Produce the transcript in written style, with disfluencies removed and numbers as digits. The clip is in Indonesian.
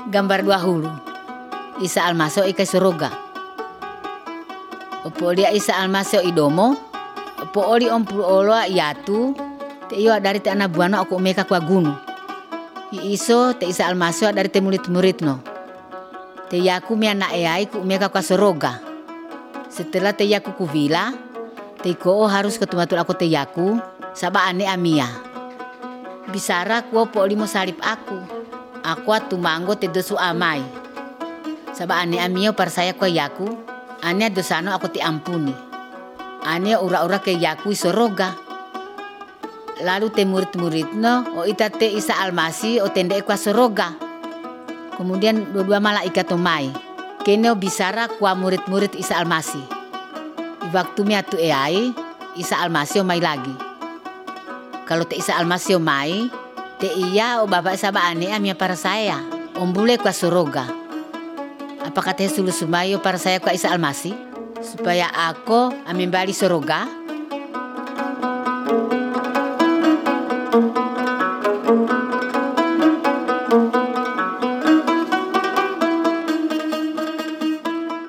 Gambar 20. Isa almasio ika soroga. Opo dia isa almasio idomo. Opo oli ompul oloa iatu. Te iyo dari te anabuano aku umeka kwa gunu. Iiso te isa almasio dari te murid-murid no. Te yaku mi anak eai ku umeka kwa soroga. Setelah te yaku kuvila. Te koo harus ketumatul aku te yaku. Saba ane amia. Bisara kuo po limo salib aku. Aku atu manggo te dosu amai. Saba ane amia par saya kwa yaku. Ane dosano aku te ampuni. Ane ura-ura ke yaku soroga. Lalu te murid-murid no. O ita te isa almasi o tende kwa soroga. Kemudian dua-dua malaikat tomai. Kene bisara kwa murid-murid isa almasi. Waktu mi atu eai. Isa almasi o mai lagi. Kalau te isa almasio mai, te iya o bapak saba ane amia para saya. Ombule kwa soroga. Apakah te sulu sumayo para saya kwa isa almasi? Supaya aku amembali soroga?